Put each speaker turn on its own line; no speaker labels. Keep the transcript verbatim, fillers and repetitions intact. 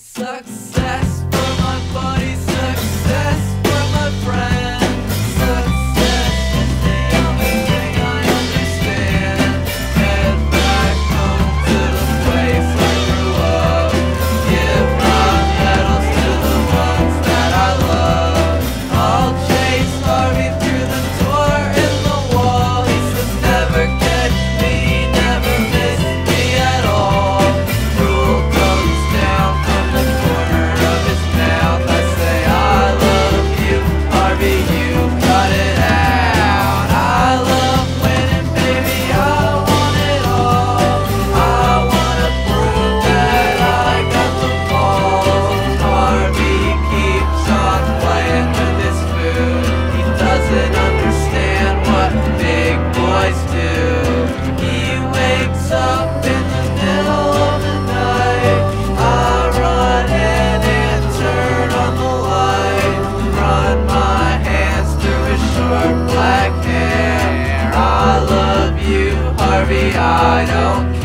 Success for my buddy, success for my friend. Success is the only thing I understand. Head back home to the place I grew up. Give my medals to the ones that I love. I'll chase Harvey through the door in the wall. He says never catch me, never miss me at all. Rule comes down from the corner of his mouth. I say I love you, Harvey, you got it out. I love winning, baby, I want it all. I wanna prove that I got the ball. Harvey keeps on playing with his food. He doesn't understand what big boys do. He wakes up in the middle of the night. I run in and turn on the light. Run my hands through his short black hair. I love you, Harvey, I don't care.